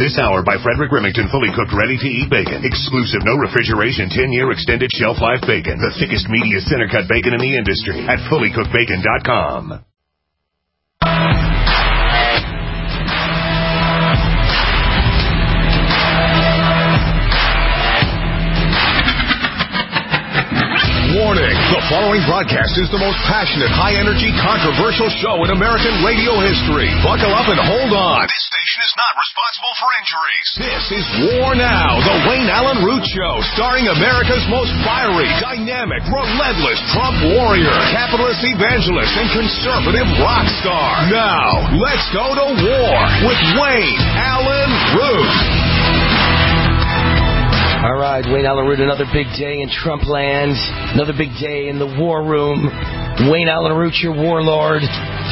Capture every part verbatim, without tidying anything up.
This hour by Frederick Remington, fully cooked, ready-to-eat bacon. Exclusive, no refrigeration, ten-year extended shelf life bacon. The thickest, meatiest, center-cut bacon in the industry at fully cooked bacon dot com. Warning, the following broadcast is the most passionate, high-energy, controversial show in American radio history. Buckle up and hold on. This station is not responsible for injuries. This is War Now, the Wayne Allen Root Show, starring America's most fiery, dynamic, relentless Trump warrior, capitalist evangelist, and conservative rock star. Now, let's go to war with Wayne Allen Root. All right, Wayne Allen Root, another big day in Trump land, another big day in the war room. Wayne Allen Root, your warlord.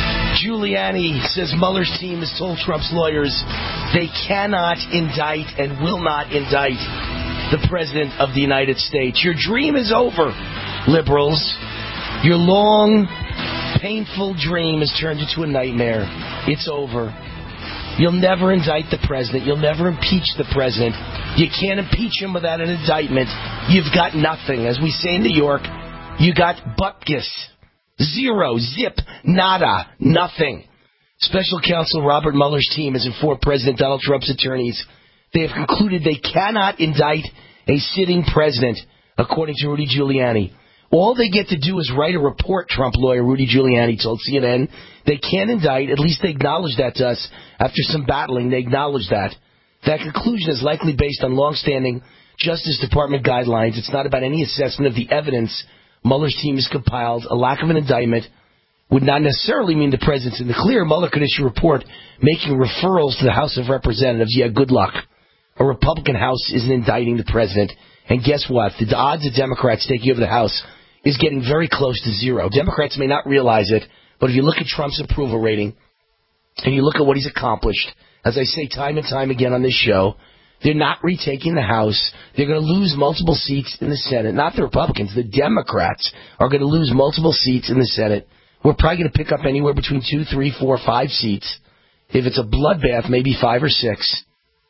Giuliani says Mueller's team has told Trump's lawyers they cannot indict and will not indict the President of the United States. Your dream is over, liberals. Your long, painful dream has turned into a nightmare. It's over. You'll never indict the president. You'll never impeach the president. You can't impeach him without an indictment. You've got nothing. As we say in New York, you got bupkis. Zero. Zip. Nada. Nothing. Special counsel Robert Mueller's team has informed President Donald Trump's attorneys they have concluded they cannot indict a sitting president, according to Rudy Giuliani. All they get to do is write a report, Trump lawyer Rudy Giuliani told C N N. They can't indict. At least they acknowledge that to us. After some battling, they acknowledge that. That conclusion is likely based on long-standing Justice Department guidelines. It's not about any assessment of the evidence Mueller's team has compiled. A lack of an indictment would not necessarily mean the president's in the clear. Mueller could issue a report making referrals to the House of Representatives. Yeah, good luck. A Republican House isn't indicting the president. And guess what? The odds of Democrats taking over the House is getting very close to zero. Democrats may not realize it, but if you look at Trump's approval rating and you look at what he's accomplished, as I say time and time again on this show, they're not retaking the House. They're going to lose multiple seats in the Senate. Not the Republicans. The Democrats are going to lose multiple seats in the Senate. We're probably going to pick up anywhere between two, three, four, five seats. If it's a bloodbath, maybe five or six.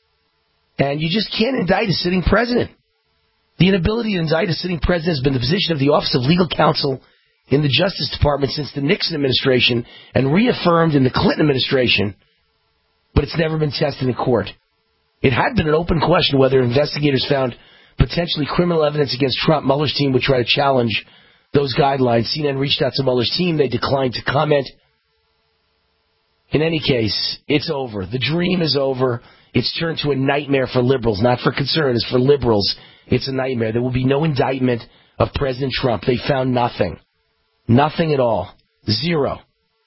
And you just can't indict a sitting president. The inability to indict a sitting president has been the position of the Office of Legal Counsel in the Justice Department since the Nixon administration and reaffirmed in the Clinton administration, but it's never been tested in court. It had been an open question whether investigators found potentially criminal evidence against Trump. Mueller's team would try to challenge those guidelines. C N N reached out to Mueller's team. They declined to comment. In any case, it's over. The dream is over. It's turned to a nightmare for liberals, not for conservatives, for liberals. It's a nightmare. There will be no indictment of President Trump. They found nothing. Nothing at all. Zero.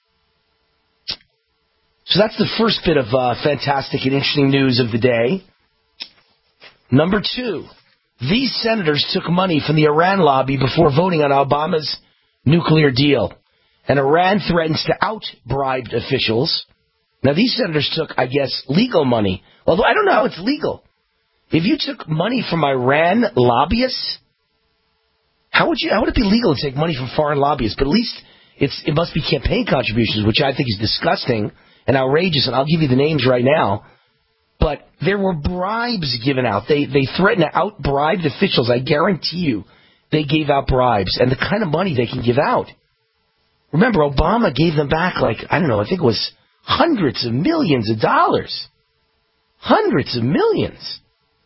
So that's the first bit of uh, fantastic and interesting news of the day. Number two, these senators took money from the Iran lobby before voting on Obama's nuclear deal. And Iran threatens to out bribed officials. Now, these senators took, I guess, legal money. Although I don't know how it's legal. If you took money from Iran lobbyists, how would you? How would it be legal to take money from foreign lobbyists? But at least it's it must be campaign contributions, which I think is disgusting and outrageous. And I'll give you the names right now. But there were bribes given out. They they threatened to out bribed officials. I guarantee you, they gave out bribes and the kind of money they can give out. Remember, Obama gave them back like I don't know. I think it was hundreds of millions of dollars. Hundreds of millions.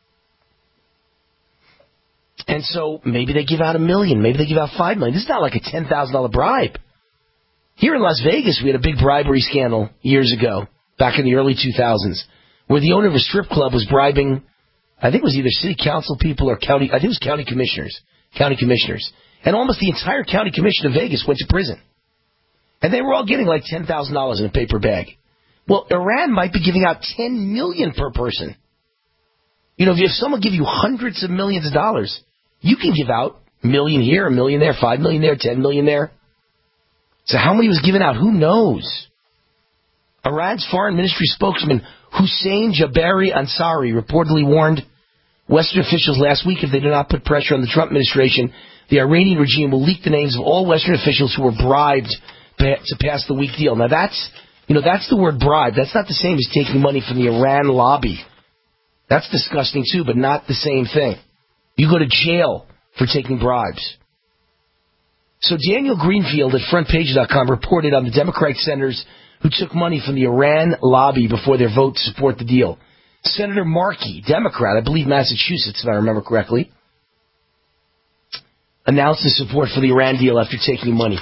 And so maybe they give out a million, maybe they give out five million. This is not like a ten thousand dollars bribe. Here in Las Vegas, we had a big bribery scandal years ago, back in the early two thousands, where the owner of a strip club was bribing, I think it was either city council people or county, I think it was county commissioners, county commissioners. And almost the entire county commission of Vegas went to prison. And they were all getting like ten thousand dollars in a paper bag. Well, Iran might be giving out ten million dollars per person. You know, if someone give you hundreds of millions of dollars, you can give out a million here, a million there, five million there, ten million there. So how many was given out? Who knows? Iran's foreign ministry spokesman Hussein Jabari Ansari reportedly warned Western officials last week if they do not put pressure on the Trump administration, the Iranian regime will leak the names of all Western officials who were bribed to pass the weak deal. Now that's, you know, that's the word bribe. That's not the same as taking money from the Iran lobby. That's disgusting too, but not the same thing. You go to jail for taking bribes. So Daniel Greenfield at front page dot com reported on the Democratic senators who took money from the Iran lobby before their vote to support the deal. Senator Markey, Democrat, I believe Massachusetts, if I remember correctly, announced his support for the Iran deal after taking money.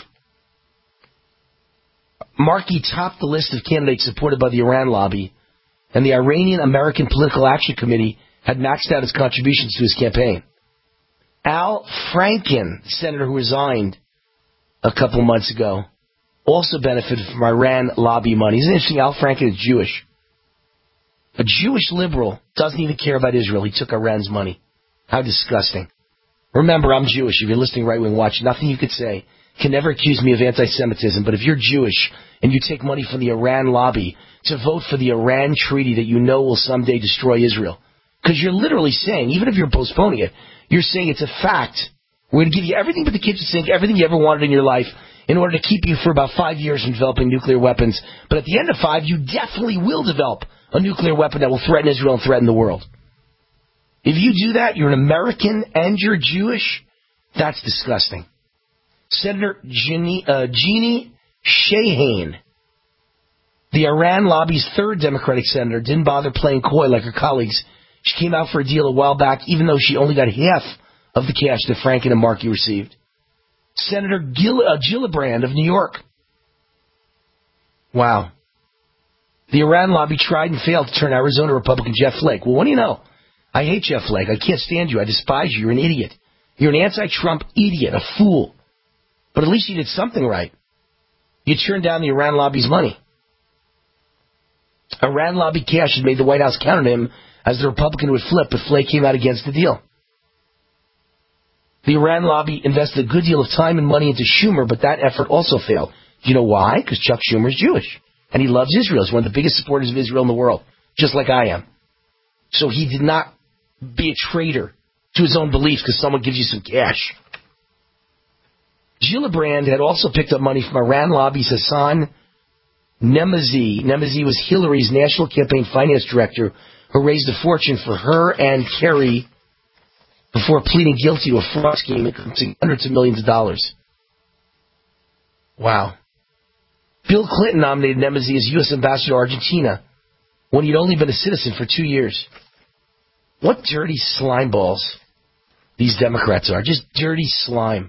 Markey topped the list of candidates supported by the Iran lobby, and the Iranian American Political Action Committee had maxed out its contributions to his campaign. Al Franken, the senator who resigned a couple months ago, also benefited from Iran lobby money. Isn't it interesting? Al Franken is Jewish. A Jewish liberal doesn't even care about Israel. He took Iran's money. How disgusting. Remember, I'm Jewish. If you're listening right wing watch, nothing you could say can never accuse me of anti-Semitism. But if you're Jewish and you take money from the Iran lobby to vote for the Iran treaty that you know will someday destroy Israel, because you're literally saying, even if you're postponing it, you're saying it's a fact. We're going to give you everything but the kitchen sink, everything you ever wanted in your life, in order to keep you for about five years from developing nuclear weapons. But at the end of five, you definitely will develop a nuclear weapon that will threaten Israel and threaten the world. If you do that, you're an American and you're Jewish. That's disgusting. Senator Jeannie, uh, Jeannie Shaheen, the Iran lobby's third Democratic senator, didn't bother playing coy like her colleagues. She came out for a deal a while back, even though she only got half of the cash that Franken and Markey received. Senator Gil, uh, Gillibrand of New York. Wow. The Iran lobby tried and failed to turn Arizona Republican Jeff Flake. Well, what do you know? I hate Jeff Flake. I can't stand you. I despise you. You're an idiot. You're an anti-Trump idiot, a fool. But at least you did something right. You turned down the Iran lobby's money. Iran lobby cash had made the White House count on him as the Republican would flip if Flake came out against the deal. The Iran lobby invested a good deal of time and money into Schumer, but that effort also failed. Do you know why? Because Chuck Schumer is Jewish, and he loves Israel. He's one of the biggest supporters of Israel in the world, just like I am. So he did not be a traitor to his own beliefs because someone gives you some cash. Gillibrand had also picked up money from Iran lobby's Hassan Nemazi. Nemazi was Hillary's national campaign finance director who raised a fortune for her and Kerry before pleading guilty to a fraud scheme encompassing hundreds of millions of dollars. Wow. Bill Clinton nominated Nemazi as U S ambassador to Argentina when he'd only been a citizen for two years. What dirty slime balls these Democrats are. Just dirty slime.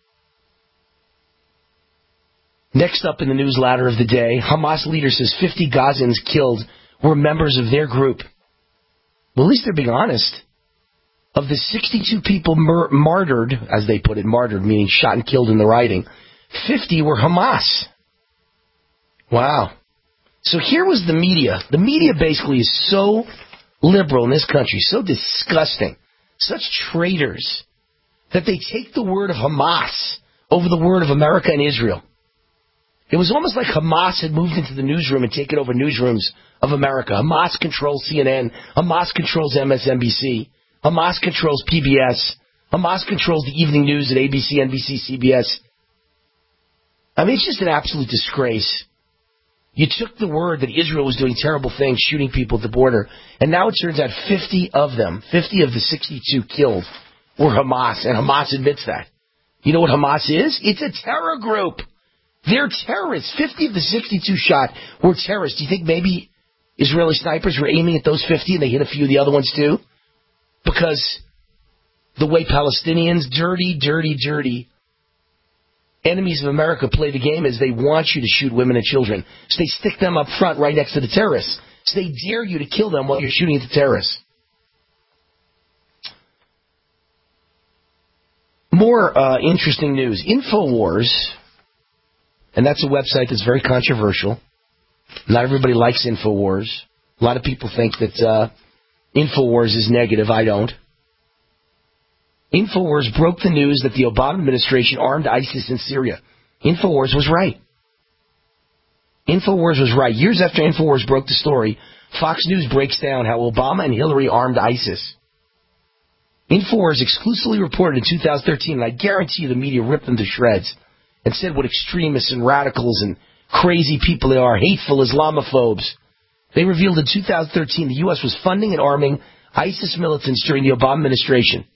Next up in the news ladder of the day, Hamas leader says fifty Gazans killed were members of their group. Well, at least they're being honest. Of the sixty-two people mur- martyred, as they put it, martyred, meaning shot and killed in the rioting, fifty were Hamas. Wow. So here was the media. The media basically is so liberal in this country, so disgusting, such traitors, that they take the word of Hamas over the word of America and Israel. It was almost like Hamas had moved into the newsroom and taken over newsrooms of America. Hamas controls C N N. Hamas controls M S N B C. Hamas controls P B S. Hamas controls the evening news at A B C, N B C, C B S. I mean, it's just an absolute disgrace. You took the word that Israel was doing terrible things, shooting people at the border, and now it turns out fifty of them, fifty of the sixty-two killed, were Hamas, and Hamas admits that. You know what Hamas is? It's a terror group. They're terrorists. fifty of the sixty-two shot were terrorists. Do you think maybe Israeli snipers were aiming at those fifty and they hit a few of the other ones too? Because the way Palestinians, dirty, dirty, dirty enemies of America play the game is they want you to shoot women and children. So they stick them up front right next to the terrorists. So they dare you to kill them while you're shooting at the terrorists. More uh, interesting news. InfoWars, and that's a website that's very controversial. Not everybody likes InfoWars. A lot of people think that uh, InfoWars is negative. I don't. InfoWars broke the news that the Obama administration armed ISIS in Syria. InfoWars was right. InfoWars was right. Years after InfoWars broke the story, Fox News breaks down how Obama and Hillary armed ISIS. InfoWars exclusively reported in two thousand thirteen, and I guarantee you the media ripped them to shreds, and said what extremists and radicals and crazy people they are, hateful Islamophobes. They revealed in two thousand thirteen the U S was funding and arming ISIS militants during the Obama administration.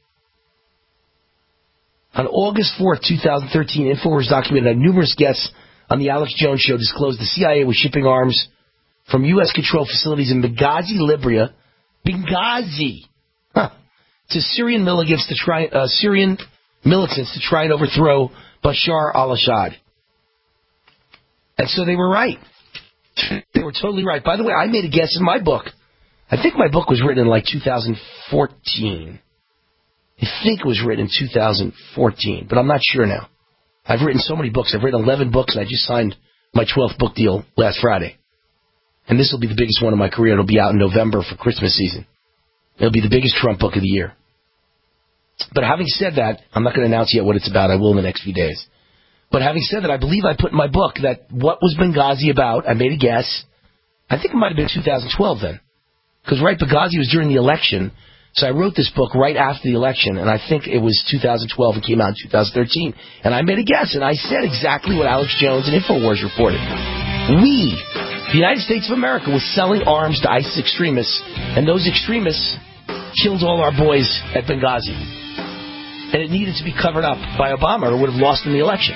On August fourth, twenty thirteen, InfoWars documented that numerous guests on the Alex Jones Show disclosed the C I A was shipping arms from U S-controlled facilities in Benghazi, Libya, Benghazi, huh, to Syrian militants to try uh, Syrian militants to try and overthrow Bashar al-Assad. And so they were right. They were totally right. By the way, I made a guess in my book. I think my book was written in like two thousand fourteen. I think it was written in two thousand fourteen, but I'm not sure now. I've written so many books. I've written eleven books, and I just signed my twelfth book deal last Friday. And this will be the biggest one of my career. It'll be out in November for Christmas season. It'll be the biggest Trump book of the year. But having said that, I'm not going to announce yet what it's about. I will in the next few days. But having said that, I believe I put in my book that what was Benghazi about, I made a guess. I think it might have been two thousand twelve then. Because, right, Benghazi was during the election. So I wrote this book right after the election, and I think it was two thousand twelve and came out in two thousand thirteen. And I made a guess, and I said exactly what Alex Jones and InfoWars reported. We, the United States of America, was selling arms to ISIS extremists, and those extremists killed all our boys at Benghazi. And it needed to be covered up by Obama or would have lost in the election.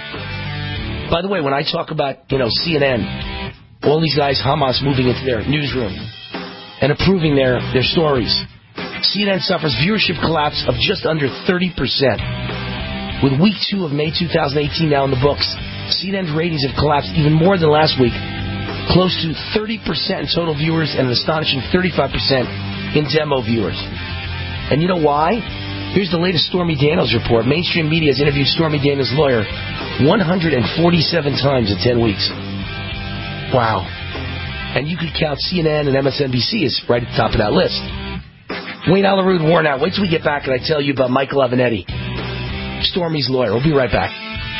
By the way, when I talk about, you know, C N N, all these guys, Hamas, moving into their newsroom and approving their, their stories, C N N suffers viewership collapse of just under thirty percent. With week two of May twenty eighteen now in the books, C N N's ratings have collapsed even more than last week, close to thirty percent in total viewers and an astonishing thirty-five percent in demo viewers. And you know why? Here's the latest Stormy Daniels report. Mainstream media has interviewed Stormy Daniels' lawyer one hundred forty-seven times in ten weeks. Wow. And you could count C N N and M S N B C as right at the top of that list. Wayne Allyn Root, worn out. Wait till we get back and I tell you about Michael Avenatti, Stormy's lawyer. We'll be right back.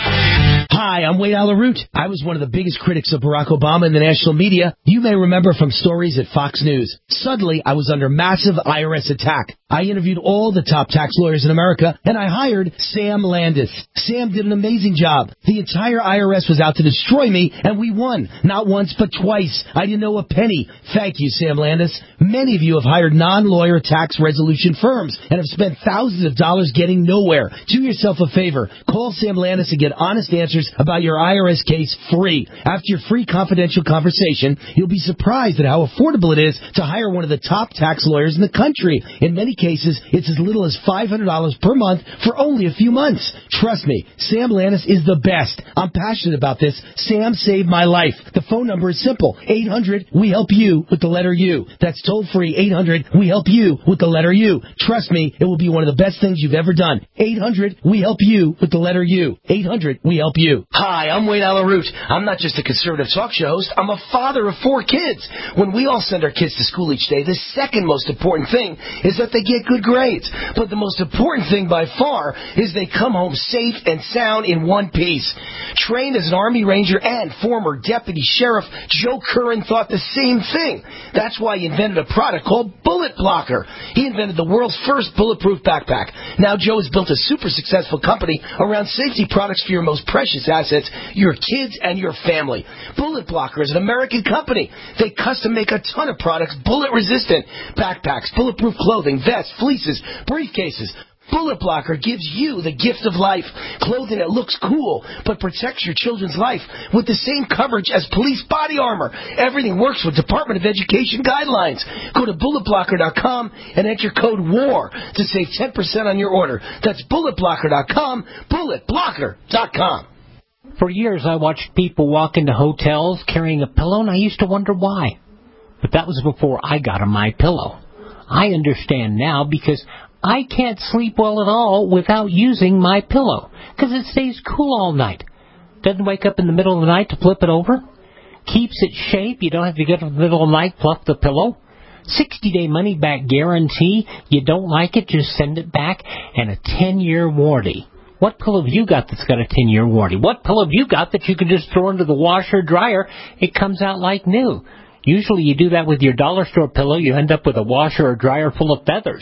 Hi, I'm Wayne Allyn Root. I was one of the biggest critics of Barack Obama in the national media. You may remember from stories at Fox News. Suddenly, I was under massive I R S attack. I interviewed all the top tax lawyers in America, and I hired Sam Landis. Sam did an amazing job. The entire I R S was out to destroy me, and we won. Not once, but twice. I didn't know a penny. Thank you, Sam Landis. Many of you have hired non-lawyer tax resolution firms and have spent thousands of dollars getting nowhere. Do yourself a favor. Call Sam Landis and get honest answers about your I R S case free. After your free confidential conversation, you'll be surprised at how affordable it is to hire one of the top tax lawyers in the country. In many cases, it's as little as five hundred dollars per month for only a few months. Trust me, Sam Landis is the best. I'm passionate about this. Sam saved my life. The phone number is simple. eight hundred we help you with the letter U. That's toll free. eight hundred we help you with the letter U. Trust me, it will be one of the best things you've ever done. eight hundred we help you with the letter U. eight hundred we help you. Hi, I'm Wayne Allyn Root. I'm not just a conservative talk show host. I'm a father of four kids. When we all send our kids to school each day, the second most important thing is that they get good grades. But the most important thing by far is they come home safe and sound in one piece. Trained as an Army Ranger and former Deputy Sheriff, Joe Curran thought the same thing. That's why he invented a product called Bullet Blocker. He invented the world's first bulletproof backpack. Now Joe has built a super successful company around safety products for your most precious assets, your kids and your family. Bullet Blocker is an American company. They custom make a ton of products bullet resistant. Backpacks, bulletproof clothing, vests, fleeces, briefcases. Bullet Blocker gives you the gift of life. Clothing that looks cool, but protects your children's life with the same coverage as police body armor. Everything works with Department of Education guidelines. Go to bullet blocker dot com and enter code WAR to save ten percent on your order. That's bullet blocker dot com, bullet blocker dot com. For years, I watched people walk into hotels carrying a pillow, and I used to wonder why. But that was before I got a My Pillow. I understand now because I can't sleep well at all without using My Pillow, because it stays cool all night. Doesn't wake up in the middle of the night to flip it over. Keeps its shape. You don't have to get in the middle of the night, fluff the pillow. sixty-day money-back guarantee. You don't like it, just send it back. And a ten-year warranty. What pillow have you got that's got a ten-year warranty? What pillow have you got that you can just throw into the washer or dryer? It comes out like new. Usually you do that with your dollar store pillow. You end up with a washer or dryer full of feathers.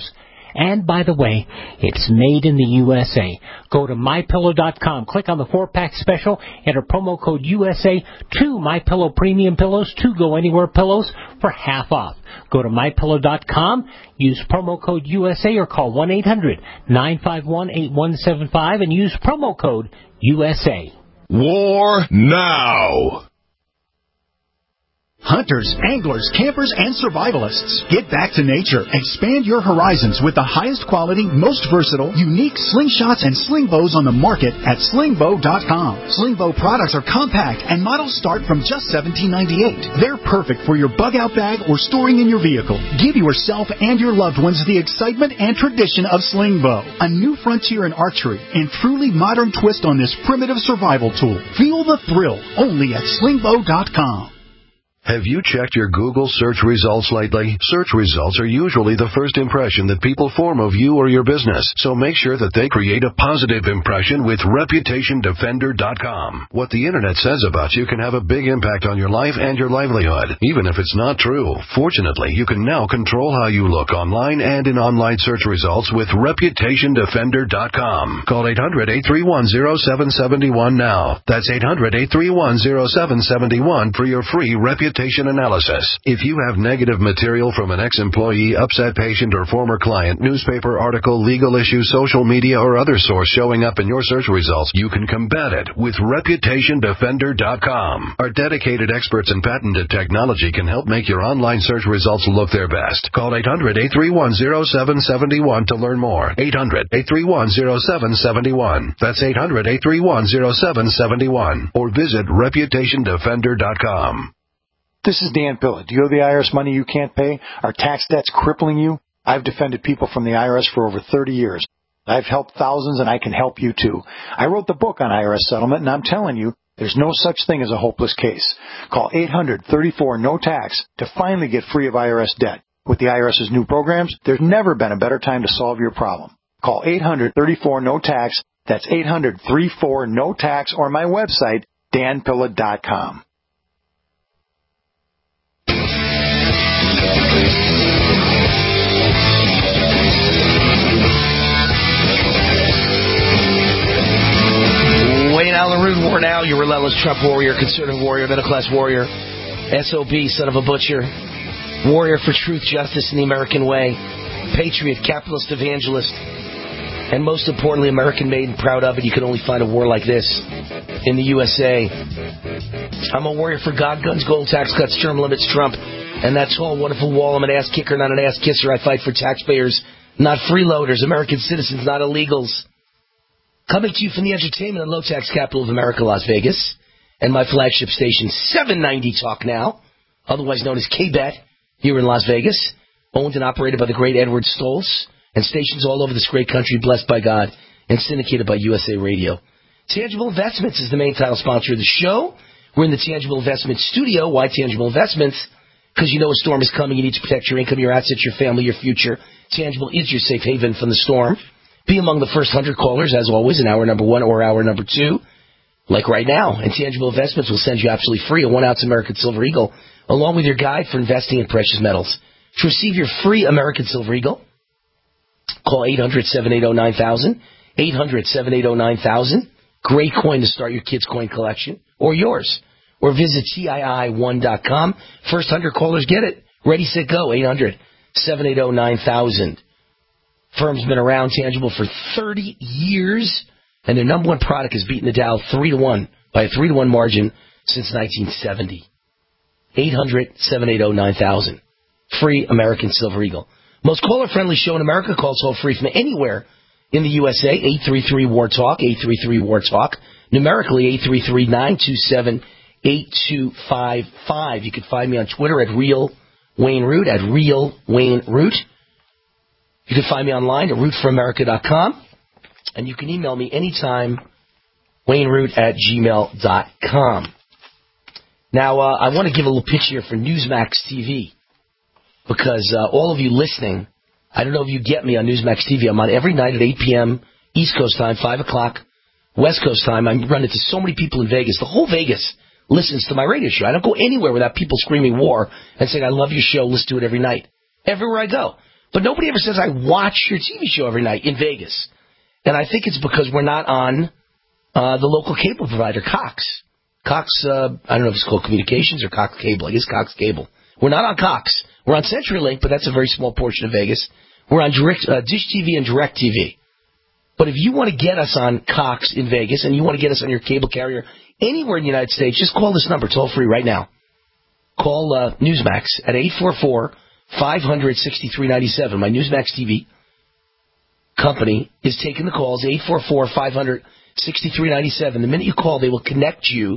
And by the way, it's made in the U S A. Go to my pillow dot com, click on the four-pack special, enter promo code U S A, two MyPillow Premium Pillows, two Go Anywhere Pillows for half off. Go to my pillow dot com, use promo code U S A or call one eight hundred nine five one eight one seven five and use promo code U S A. War now. Hunters, anglers, campers, and survivalists. Get back to nature. Expand your horizons with the highest quality, most versatile, unique slingshots and sling bows on the market at sling bow dot com. Sling bow products are compact and models start from just seventeen ninety-eight. They're perfect for your bug-out bag or storing in your vehicle. Give yourself and your loved ones the excitement and tradition of sling bow, a new frontier in archery and truly modern twist on this primitive survival tool. Feel the thrill only at sling bow dot com. Have you checked your Google search results lately? Search results are usually the first impression that people form of you or your business, so make sure that they create a positive impression with reputation defender dot com. What the Internet says about you can have a big impact on your life and your livelihood, even if it's not true. Fortunately, you can now control how you look online and in online search results with reputation defender dot com. Call eight hundred eight three one zero seven seven one now. That's eight hundred eight three one zero seven seven one for your free reputation analysis. If you have negative material from an ex-employee, upset patient, or former client, newspaper article, legal issue, social media, or other source showing up in your search results, you can combat it with reputation defender dot com. Our dedicated experts in patented technology can help make your online search results look their best. Call eight hundred eight three one zero seven seven one to learn more. eight hundred eight three one zero seven seven one. That's eight hundred eight three one zero seven seven one. Or visit reputation defender dot com. This is Dan Pilla. Do you owe the I R S money you can't pay? Are tax debts crippling you? I've defended people from the I R S for over thirty years. I've helped thousands, and I can help you too. I wrote the book on I R S settlement, and I'm telling you, there's no such thing as a hopeless case. Call eight hundred thirty-four no tax to finally get free of I R S debt. With the IRS's new programs, there's never been a better time to solve your problem. Call eight hundred thirty-four no tax. That's eight hundred thirty-four no tax, or my website, dan pilla dot com. Wayne Allen Root, War Now, your relentless Trump warrior, conservative warrior, middle-class warrior, S O B, son of a butcher, warrior for truth, justice, and the American way, patriot, capitalist, evangelist, and most importantly, American-made and proud of it. You can only find a war like this in the U S A. I'm a warrior for God, guns, gold, tax cuts, term limits, Trump, and that tall, wonderful wall. I'm an ass kicker, not an ass kisser. I fight for taxpayers, not freeloaders, American citizens, not illegals. Coming to you from the entertainment and low-tax capital of America, Las Vegas, and my flagship station, seven ninety Talk Now, otherwise known as K-Bet, here in Las Vegas, owned and operated by the great Edward Stoltz, and stations all over this great country, blessed by God, and syndicated by U S A Radio. Tangible Investments is the main title sponsor of the show. We're in the Tangible Investments studio. Why Tangible Investments? Because you know a storm is coming. You need to protect your income, your assets, your family, your future. Tangible is your safe haven from the storm. Be among the first one hundred callers, as always, in hour number one or hour number two, like right now. And Tangible Investments will send you absolutely free a one-ounce American Silver Eagle, along with your guide for investing in precious metals. To receive your free American Silver Eagle, call eight hundred seven eight zero nine thousand, eight hundred seven eight zero nine thousand. Great coin to start your kids' coin collection, or yours. Or visit T I I one dot com. First one hundred callers get it. Ready, set, go, eight hundred seven eight zero nine thousand. Firm's been around, Tangible, for thirty years, and their number one product has beaten the Dow three to one by a three to one margin since nineteen seventy. eight hundred seven eight zero nine thousand. Free American Silver Eagle. Most caller-friendly show in America. Calls toll free from anywhere in the U S A. eight three three war talk, eight three three war talk. Numerically, eight three three nine two seven eight two five five. You can find me on Twitter at Real Wayne Root, at Real Wayne Root. You can find me online at root for america dot com. And you can email me anytime, wayneroot at gmail dot com. Now, uh, I want to give a little pitch here for Newsmax T V. Because uh, all of you listening, I don't know if you get me on Newsmax T V. I'm on every night at eight p.m. East Coast time, five o'clock West Coast time. I run into so many people in Vegas. The whole Vegas listens to my radio show. I don't go anywhere without people screaming war and saying, I love your show, listen to it every night. Everywhere I go. But nobody ever says, I watch your T V show every night in Vegas. And I think it's because we're not on uh, the local cable provider, Cox. Cox, uh, I don't know if it's called Communications or Cox Cable. I guess Cox Cable. We're not on Cox. We're on CenturyLink, but that's a very small portion of Vegas. We're on direct, uh, Dish T V and Direct T V. But if you want to get us on Cox in Vegas and you want to get us on your cable carrier anywhere in the United States, just call this number toll free right now. Call uh, Newsmax at eight four four, five hundred, sixty-three ninety-seven. My Newsmax T V company is taking the calls, eight four four, five hundred, sixty-three ninety-seven. The minute you call, they will connect you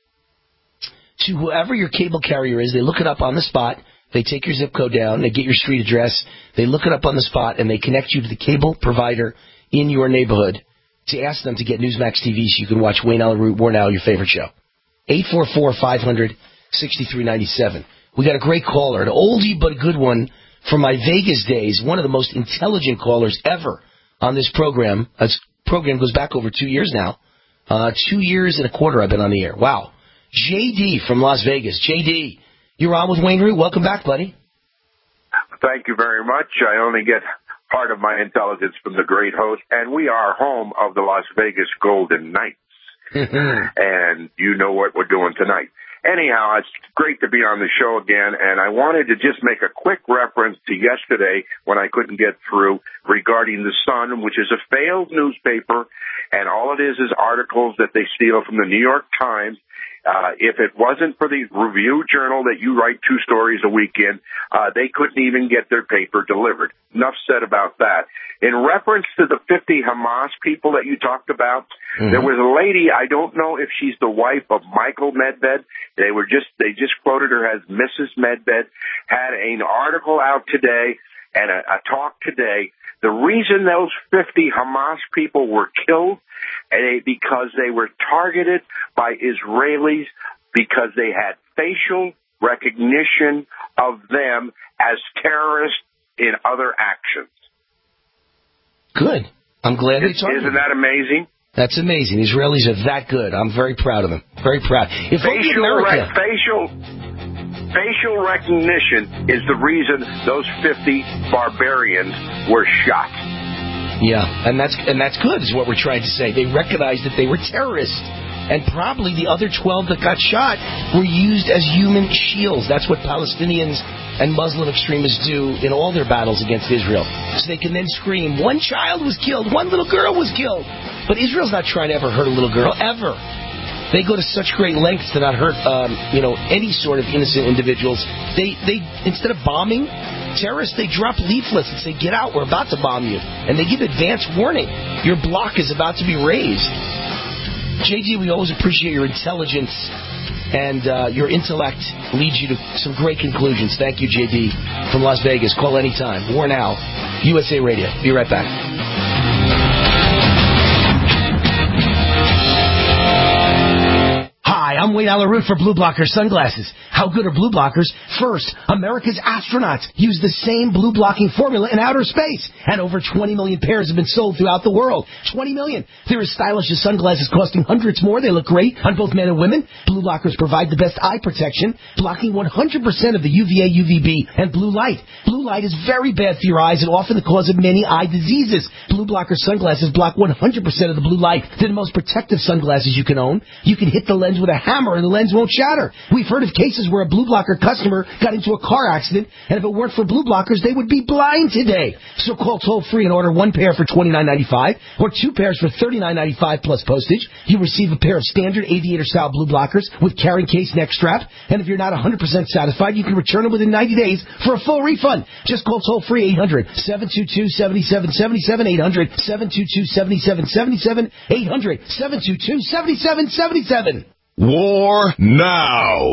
to whoever your cable carrier is. They look it up on the spot. They take your zip code down. They get your street address. They look it up on the spot, and they connect you to the cable provider in your neighborhood to ask them to get Newsmax T V so you can watch Wayne Allen Root, War Now, your favorite show. eight four four, five hundred, sixty-three ninety-seven. We got a great caller, an oldie but a good one from my Vegas days, one of the most intelligent callers ever on this program. This program goes back over two years now. Uh, two years and a quarter I've been on the air. Wow. J D from Las Vegas. J D, you're on with Wayne Root. Welcome back, buddy. Thank you very much. I only get part of my intelligence from the great host, and we are home of the Las Vegas Golden Knights. And you know what we're doing tonight. Anyhow, it's great to be on the show again, and I wanted to just make a quick reference to yesterday when I couldn't get through regarding the Sun, which is a failed newspaper, and all it is is articles that they steal from the New York Times. Uh, if it wasn't for the Review Journal that you write two stories a week in, uh, they couldn't even get their paper delivered. Enough said about that. In reference to the fifty Hamas people that you talked about, mm-hmm. there was a lady, I don't know if she's the wife of Michael Medved. They were just, they just quoted her as Missus Medved, had an article out today and a, a talk today. The reason those fifty Hamas people were killed uh, because they were targeted by Israelis because they had facial recognition of them as terrorists in other actions. Good. I'm glad they targeted. Isn't that amazing? That's amazing. Israelis are that good. I'm very proud of them. Very proud. If facial, America... re- facial, facial recognition is the reason those fifty barbarians were shot. Yeah, and that's and that's good, is what we're trying to say. They recognized that they were terrorists. And probably the other twelve that got shot were used as human shields. That's what Palestinians and Muslim extremists do in all their battles against Israel. So they can then scream, one child was killed, one little girl was killed. But Israel's not trying to ever hurt a little girl, ever. They go to such great lengths to not hurt, um, you know, any sort of innocent individuals. They, they, instead of bombing terrorists, they drop leaflets and say, get out, we're about to bomb you. And they give advance warning. Your block is about to be raised. J G, we always appreciate your intelligence, and uh, your intellect leads you to some great conclusions. Thank you, J D, from Las Vegas. Call anytime. War Now, U S A Radio. Be right back. Hi, I'm Wayne Allen Root for Blue Blocker Sunglasses. How good are blue blockers? First, America's astronauts use the same blue blocking formula in outer space. And over twenty million pairs have been sold throughout the world. twenty million. They're as stylish as sunglasses costing hundreds more. They look great on both men and women. Blue blockers provide the best eye protection, blocking one hundred percent of the U V A, U V B, and blue light. Blue light is very bad for your eyes and often the cause of many eye diseases. Blue blocker sunglasses block one hundred percent of the blue light. They're the most protective sunglasses you can own. You can hit the lens with a hammer and the lens won't shatter. We've heard of cases where a blue blocker customer got into a car accident, and if it weren't for blue blockers, they would be blind today. So call toll free and order one pair for twenty-nine ninety-five or two pairs for thirty-nine ninety-five plus postage. You receive a pair of standard aviator style blue blockers with carrying case neck strap, and if you're not one hundred percent satisfied, you can return them within ninety days for a full refund. Just call toll free eight hundred, seven two two, seven seven seven seven, eight hundred, seven two two, seven seven seven seven, eight hundred, seven two two, seven seven seven seven. War Now.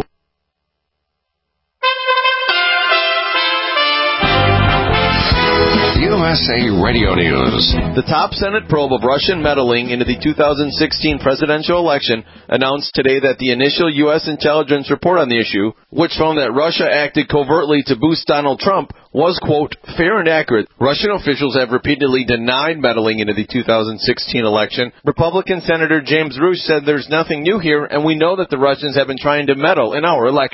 U S A Radio News. The top Senate probe of Russian meddling into the two thousand sixteen presidential election announced today that the initial U S intelligence report on the issue, which found that Russia acted covertly to boost Donald Trump, was, quote, fair and accurate. Russian officials have repeatedly denied meddling into the two thousand sixteen election. Republican Senator James Roush said there's nothing new here, and we know that the Russians have been trying to meddle in our election.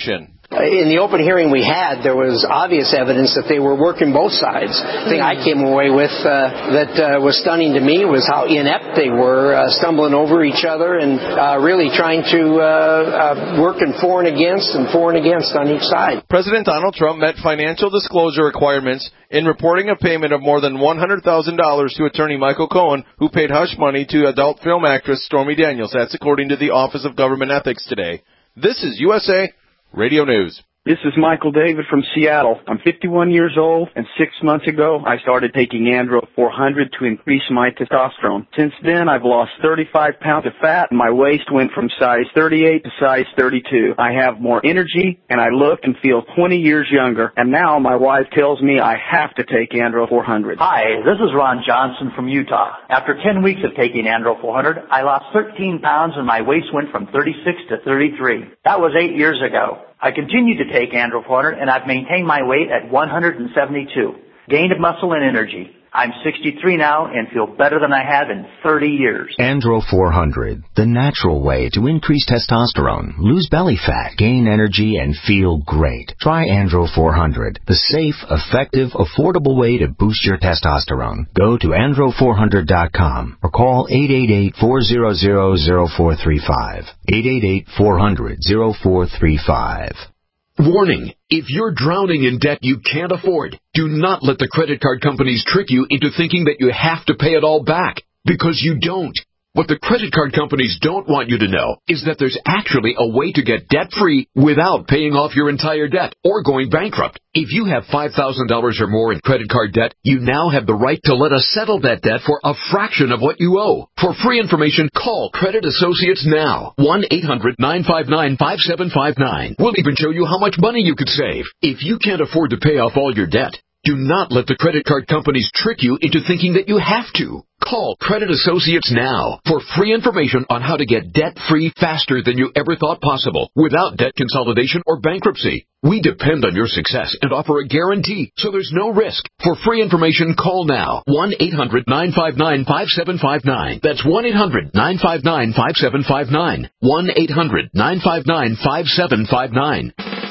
In the open hearing we had, there was obvious evidence that they were working both sides. The thing I came away with uh, that uh, was stunning to me was how inept they were, uh, stumbling over each other and uh, really trying to uh, uh, work in for and against and for and against on each side. President Donald Trump met financial disclosure requirements in reporting a payment of more than one hundred thousand dollars to attorney Michael Cohen, who paid hush money to adult film actress Stormy Daniels. That's according to the Office of Government Ethics today. This is U S A Radio News. This is Michael David from Seattle. I'm fifty-one years old, and six months ago, I started taking Andro four hundred to increase my testosterone. Since then, I've lost thirty-five pounds of fat, and my waist went from size thirty-eight to size thirty-two. I have more energy, and I look and feel twenty years younger, and now my wife tells me I have to take Andro four hundred. Hi, this is Ron Johnson from Utah. After ten weeks of taking Andro four hundred, I lost thirteen pounds, and my waist went from thirty-six to thirty-three. That was eight years ago. I continue to take Andro four hundred, and I've maintained my weight at one hundred seventy-two. Gained muscle and energy. I'm sixty-three now and feel better than I have in thirty years. Andro four hundred, the natural way to increase testosterone, lose belly fat, gain energy, and feel great. Try Andro four hundred, the safe, effective, affordable way to boost your testosterone. Go to andro four hundred dot com or call eight eight eight, four hundred, zero four three five. eight eight eight, four hundred, zero four three five. Warning, if you're drowning in debt you can't afford, do not let the credit card companies trick you into thinking that you have to pay it all back, because you don't. What the credit card companies don't want you to know is that there's actually a way to get debt-free without paying off your entire debt or going bankrupt. If you have five thousand dollars or more in credit card debt, you now have the right to let us settle that debt for a fraction of what you owe. For free information, call Credit Associates now. one eight hundred, nine five nine, five seven five nine. We'll even show you how much money you could save. If you can't afford to pay off all your debt, do not let the credit card companies trick you into thinking that you have to. Call Credit Associates now for free information on how to get debt-free faster than you ever thought possible without debt consolidation or bankruptcy. We depend on your success and offer a guarantee, so there's no risk. For free information, call now. one eight hundred, nine five nine, five seven five nine. That's one eight hundred, nine five nine, five seven five nine. one eight hundred, nine five nine, five seven five nine.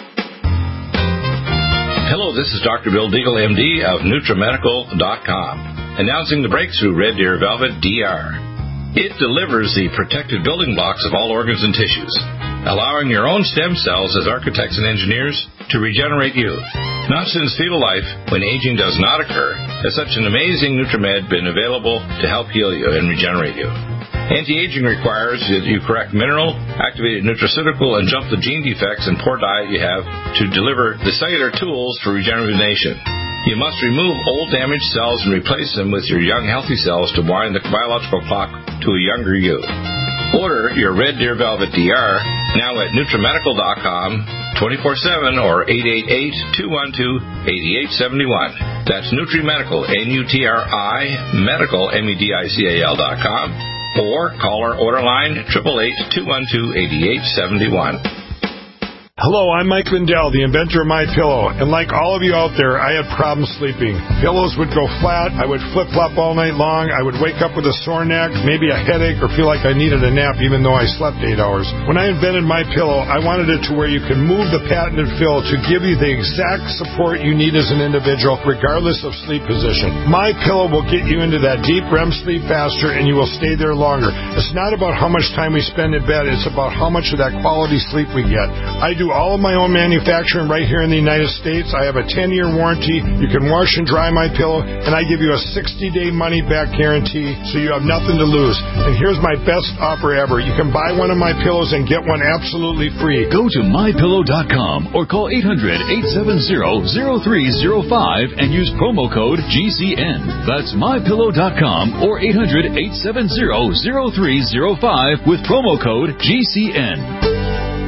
Hello, this is Doctor Bill Deagle, M D of NutriMedical dot com, announcing the breakthrough Red Deer Velvet D R. It delivers the protected building blocks of all organs and tissues, allowing your own stem cells as architects and engineers to regenerate youth. Not since fetal life, when aging does not occur, has such an amazing NutriMed been available to help heal you and regenerate you. Anti-aging requires that you correct mineral, activated nutraceutical, and jump the gene defects and poor diet you have to deliver the cellular tools for regeneration. You must remove old damaged cells and replace them with your young healthy cells to wind the biological clock to a younger you. Order your Red Deer Velvet D R now at NutriMedical dot com, twenty-four seven or eight eight eight, two one two, eight eight seven one. That's NutriMedical, N U T R I, medical, M E D I C A L dot com. Or call our order line, eight eight eight, two one two, eight eight seven one. Hello, I'm Mike Lindell, the inventor of MyPillow, and like all of you out there, I had problems sleeping. Pillows would go flat, I would flip-flop all night long, I would wake up with a sore neck, maybe a headache, or feel like I needed a nap even though I slept eight hours. When I invented MyPillow, I wanted it to where you can move the patented fill to give you the exact support you need as an individual, regardless of sleep position. MyPillow will get you into that deep R E M sleep faster, and you will stay there longer. It's not about how much time we spend in bed, it's about how much of that quality sleep we get. I do all of my own manufacturing right here in the United States. I have a ten-year warranty. You can wash and dry my pillow, and I give you a sixty-day money-back guarantee, so you have nothing to lose. And here's my best offer ever. You can buy one of my pillows and get one absolutely free. Go to my pillow dot com or call eight hundred, eight seven zero, zero three zero five and use promo code G C N. That's my pillow dot com or eight hundred, eight seven zero, zero three zero five with promo code G C N.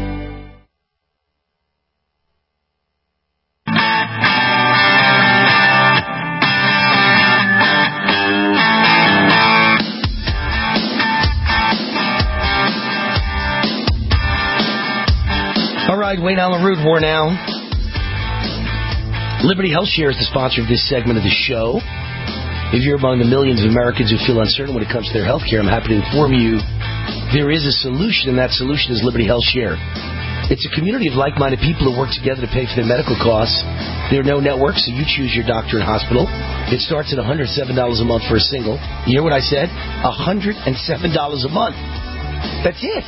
Wayne Allen Root, more now. Liberty Health Share is the sponsor of this segment of the show. If you're among the millions of Americans who feel uncertain when it comes to their health care, I'm happy to inform you there is a solution, and that solution is Liberty Health Share. It's a community of like-minded people who work together to pay for their medical costs. There are no networks, so you choose your doctor and hospital. It starts at one hundred seven dollars a month for a single. You hear what I said? one hundred seven dollars a month. That's it.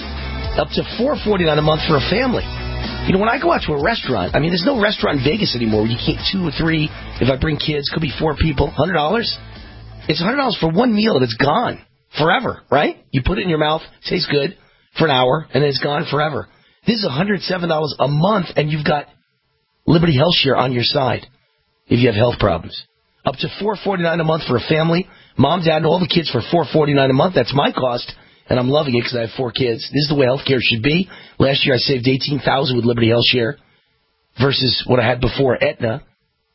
Up to four hundred forty-nine dollars a month for a family. You know, when I go out to a restaurant, I mean, there's no restaurant in Vegas anymore where you can't two or three. If I bring kids, could be four people, one hundred dollars. It's one hundred dollars for one meal and it's gone forever, right? You put it in your mouth, tastes good for an hour, and then it's gone forever. This is one hundred seven dollars a month, and you've got Liberty Health Share on your side if you have health problems. Up to four hundred forty-nine dollars a month for a family. Mom, dad, and all the kids for four hundred forty-nine dollars a month. That's my cost, and I'm loving it because I have four kids. This is the way health care should be. Last year I saved eighteen thousand dollars with Liberty Health Share versus what I had before Aetna.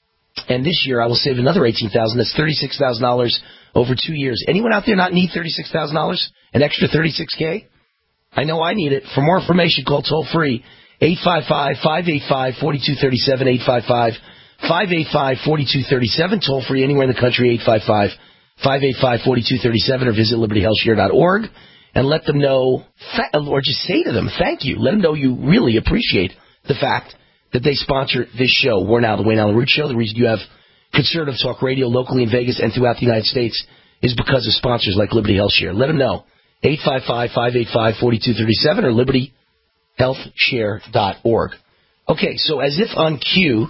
And this year I will save another eighteen thousand dollars. That's thirty-six thousand dollars over two years. Anyone out there not need thirty-six thousand dollars? An extra thirty-six K? I know I need it. For more information, call toll-free eight five five, five eight five, four two three seven, eight five five, five eight five, four two three seven. Toll-free anywhere in the country, eight five five, five eight five, four two three seven, or visit liberty health share dot org and let them know, or just say to them, thank you. Let them know you really appreciate the fact that they sponsor this show, War Now, the Wayne Allen Root Show. The reason you have conservative talk radio locally in Vegas and throughout the United States is because of sponsors like Liberty Health Share. Let them know. eight five five, five eight five, four two three seven or liberty health share dot org. Okay, so as if on cue,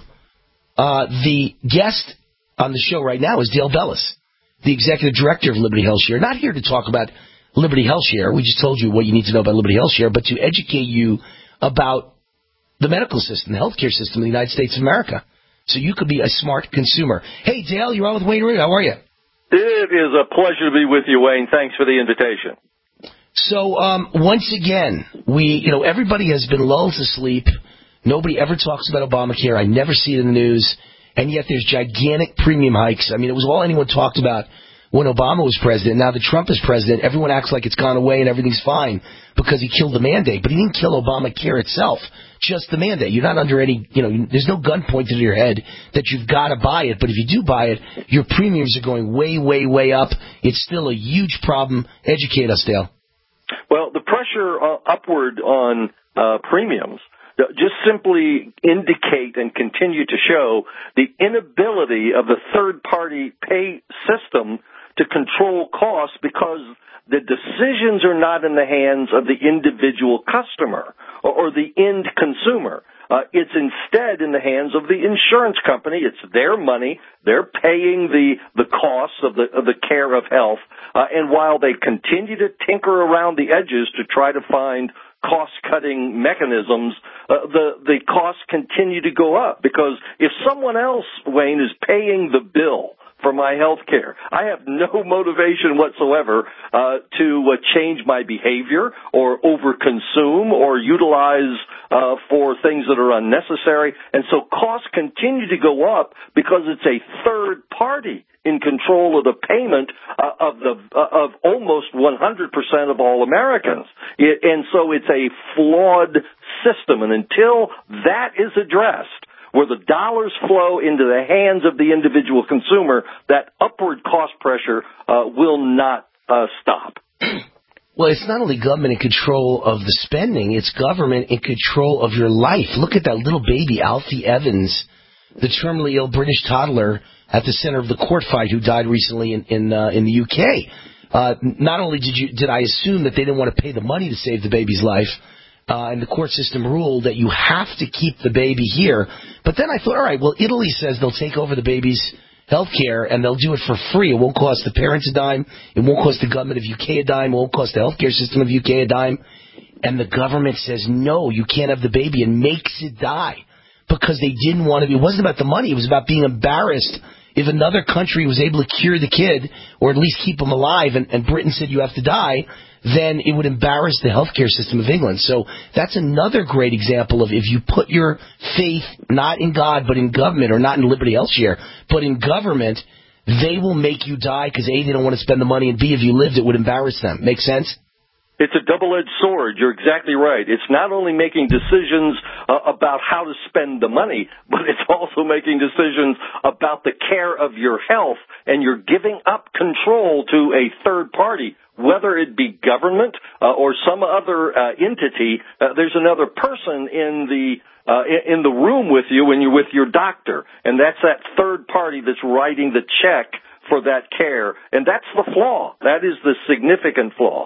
uh, the guest on the show right now is Dale Bellis, the executive director of Liberty Health Share. Not here to talk about Liberty Health Share. We just told you what you need to know about Liberty Health Share, but to educate you about the medical system, the healthcare system in the United States of America, so you could be a smart consumer. Hey, Dale, you're on with Wayne Root. How are you? It is a pleasure to be with you, Wayne. Thanks for the invitation. So, um, once again, we, you know, everybody has been lulled to sleep. Nobody ever talks about Obamacare. I never see it in the news. And yet there's gigantic premium hikes. I mean, it was all anyone talked about when Obama was president. Now that Trump is president, everyone acts like it's gone away and everything's fine because he killed the mandate. But he didn't kill Obamacare itself, just the mandate. You're not under any, you know, there's no gun pointed at your head that you've got to buy it. But if you do buy it, your premiums are going way, way, way up. It's still a huge problem. Educate us, Dale. Well, the pressure uh, upward on uh, premiums just simply indicate and continue to show the inability of the third-party pay system to control costs because the decisions are not in the hands of the individual customer or, or the end consumer. Uh, it's instead in the hands of the insurance company. It's their money. They're paying the, the costs of the, of the care of health. Uh, and while they continue to tinker around the edges to try to find cost-cutting mechanisms, uh, the, the costs continue to go up because if someone else, Wayne, is paying the bill for my health care, I have no motivation whatsoever uh, to uh, change my behavior or overconsume or utilize uh, for things that are unnecessary. And so costs continue to go up because it's a third party in control of the payment uh, of the uh, of almost one hundred percent of all Americans. It, and so it's a flawed system. And until that is addressed, where the dollars flow into the hands of the individual consumer, that upward cost pressure uh, will not uh, stop. Well, it's not only government in control of the spending, it's government in control of your life. Look at that little baby, Alfie Evans, the terminally ill British toddler at the center of the court fight who died recently in in, uh, in the U K. Uh, not only did you did I assume that they didn't want to pay the money to save the baby's life, Uh, and the court system ruled that you have to keep the baby here. But then I thought, all right, well, Italy says they'll take over the baby's health care and they'll do it for free. It won't cost the parents a dime. It won't cost the government of U K a dime. It won't cost the health care system of U K a dime. And the government says, no, you can't have the baby, and makes it die because they didn't want to. It wasn't about the money. It was about being embarrassed. If another country was able to cure the kid or at least keep him alive and, and Britain said you have to die, then it would embarrass the healthcare system of England. So that's another great example of if you put your faith not in God but in government, or not in Liberty Health Share, but in government, they will make you die because A, they don't want to spend the money, and B, if you lived, it would embarrass them. Make sense? It's a double-edged sword. You're exactly right. It's not only making decisions uh, about how to spend the money, but it's also making decisions about the care of your health, and you're giving up control to a third party, whether it be government uh, or some other uh, entity, uh, there's another person in the uh, in the room with you when you're with your doctor, and that's that third party that's writing the check for that care, and that's the flaw. That is the significant flaw.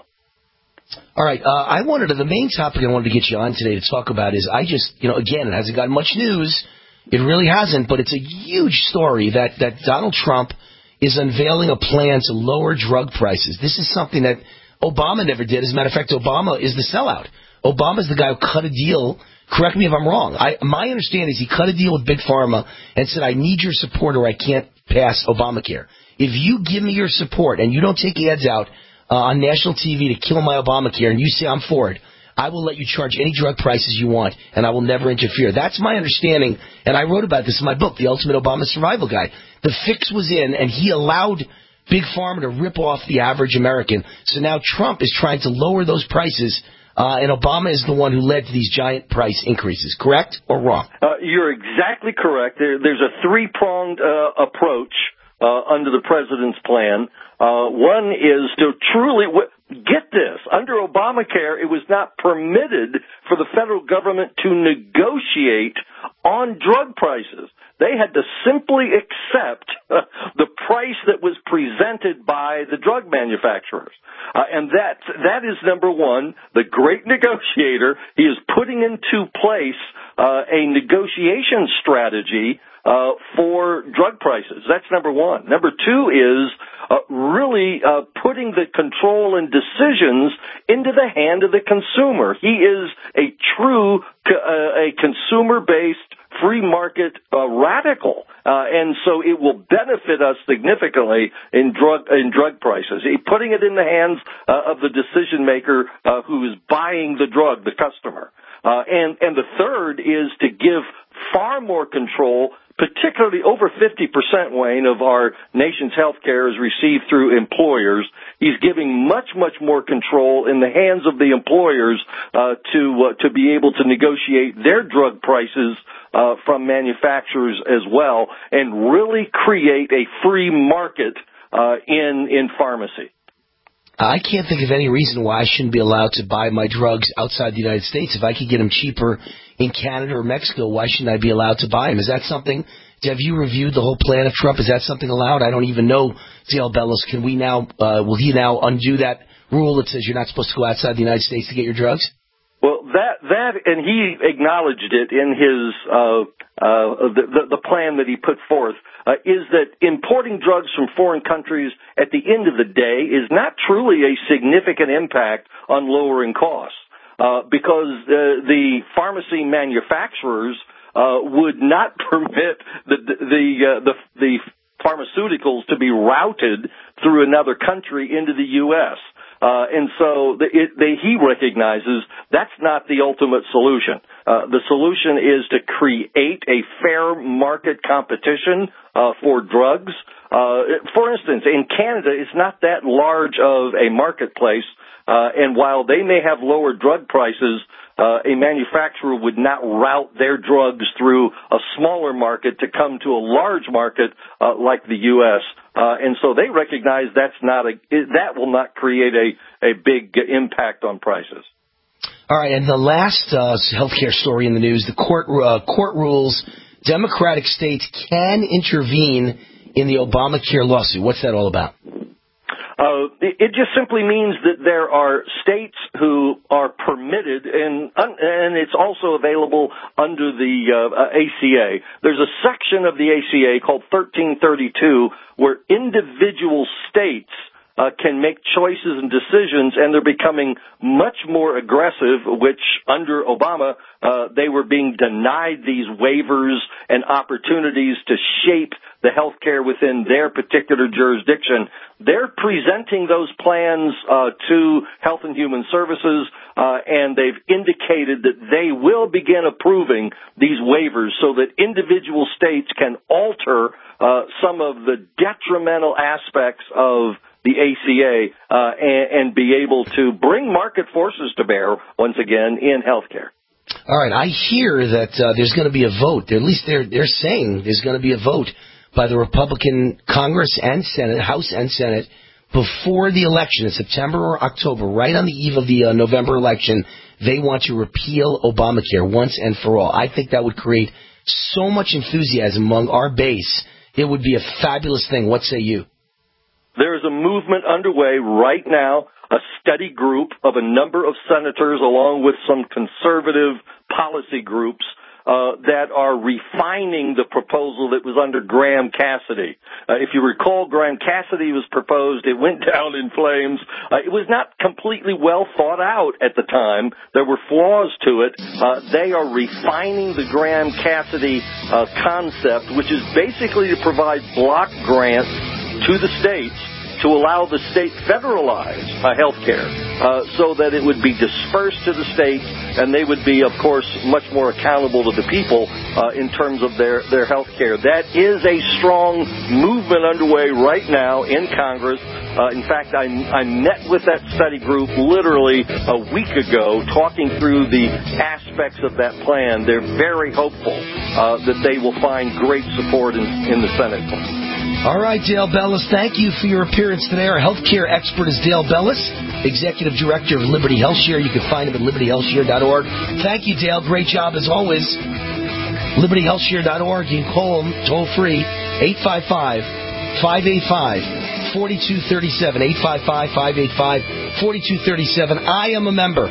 All right, uh, I wanted to, the main topic I wanted to get you on today to talk about is, I just, you know, again, it hasn't gotten much news. It really hasn't, but it's a huge story that, that Donald Trump is unveiling a plan to lower drug prices. This is something that Obama never did. As a matter of fact, Obama is the sellout. Obama's the guy who cut a deal. Correct me if I'm wrong. I, my understanding is he cut a deal with Big Pharma and said, I need your support or I can't pass Obamacare. If you give me your support and you don't take ads out uh, on national T V to kill my Obamacare and you say I'm for it, I will let you charge any drug prices you want, and I will never interfere. That's my understanding, and I wrote about this in my book, The Ultimate Obama Survival Guide. The fix was in, and he allowed Big Pharma to rip off the average American. So now Trump is trying to lower those prices, uh, and Obama is the one who led to these giant price increases. Correct or wrong? Uh, you're exactly correct. There, there's a three-pronged uh, approach uh, under the president's plan. Uh, one is to truly... W- Get this, under Obamacare, it was not permitted for the federal government to negotiate on drug prices. They had to simply accept uh, the price that was presented by the drug manufacturers. Uh, and that, that is number one, the great negotiator. He is putting into place uh, a negotiation strategy uh, for drug prices. That's number one. Number two is Uh, really uh, putting the control and decisions into the hand of the consumer. He is a true uh, a consumer-based free market uh, radical, uh, and so it will benefit us significantly in drug in drug prices. He, putting it in the hands uh, of the decision maker uh, who is buying the drug, the customer. Uh, and and the third is to give far more control. Particularly over fifty percent, Wayne, of our nation's health care is received through employers. He's giving much, much more control in the hands of the employers uh, to uh, to be able to negotiate their drug prices uh, from manufacturers as well and really create a free market uh, in in pharmacy. I can't think of any reason why I shouldn't be allowed to buy my drugs outside the United States. If I could get them cheaper in Canada or Mexico, why shouldn't I be allowed to buy them? Is that something, have you reviewed the whole plan of Trump? Is that something allowed? I don't even know, Zale Bellos. Can we now, uh, will he now undo that rule that says you're not supposed to go outside the United States to get your drugs? Well, that, that, and he acknowledged it in his, uh, uh, the, the, the plan that he put forth, uh, is that importing drugs from foreign countries at the end of the day is not truly a significant impact on lowering costs, uh, because uh, the pharmacy manufacturers, uh, would not permit the, the, uh, the, the pharmaceuticals to be routed through another country into the U S Uh, and so the, it, they, he recognizes that's not the ultimate solution. Uh, the solution is to create a fair market competition uh, for drugs. Uh, for instance, in Canada, it's not that large of a marketplace, uh, and while they may have lower drug prices, uh, a manufacturer would not route their drugs through a smaller market to come to a large market uh, like the U S Uh, and so they recognize that's not a, that will not create a, a big impact on prices. All right, and the last uh, healthcare story in the news, the court uh, court rules Democratic states can intervene in the Obamacare lawsuit. What's that all about? Uh, it, it just simply means that there are states who are permitted, and and it's also available under the uh, A C A. There's a section of the A C A called thirteen thirty-two where individual states uh, can make choices and decisions, and they're becoming much more aggressive, which under Obama, uh, they were being denied these waivers and opportunities to shape the health care within their particular jurisdiction. They're presenting those plans uh, to Health and Human Services, uh, and they've indicated that they will begin approving these waivers so that individual states can alter uh, some of the detrimental aspects of the A C A uh, and, and be able to bring market forces to bear, once again, in healthcare. All right, I hear that uh, there's going to be a vote. At least they're they're saying there's going to be a vote by the Republican Congress and Senate, House and Senate, before the election in September or October, right on the eve of the uh, November election, they want to repeal Obamacare once and for all. I think that would create so much enthusiasm among our base. It would be a fabulous thing. What say you? There is a movement underway right now, a study group of a number of senators along with some conservative policy groups Uh, that are refining the proposal that was under Graham Cassidy. Uh, if you recall, Graham Cassidy was proposed. It went down in flames. Uh, it was not completely well thought out at the time. There were flaws to it. Uh, they are refining the Graham Cassidy uh, concept, which is basically to provide block grants to the states to allow the state federalize uh, health care uh, so that it would be dispersed to the states and they would be, of course, much more accountable to the people uh, in terms of their, their health care. That is a strong movement underway right now in Congress. Uh, in fact, I, I met with that study group literally a week ago talking through the aspects of that plan. They're very hopeful uh, that they will find great support in, in the Senate. All right, Dale Bellis, thank you for your appearance today. Our healthcare expert is Dale Bellis, Executive Director of Liberty Health Share. You can find him at liberty health share dot org. Thank you, Dale. Great job as always. liberty health share dot org. You can call him toll free, eight five five, five eight five, four two three seven, eight five five, five eight five, four two three seven. I am a member.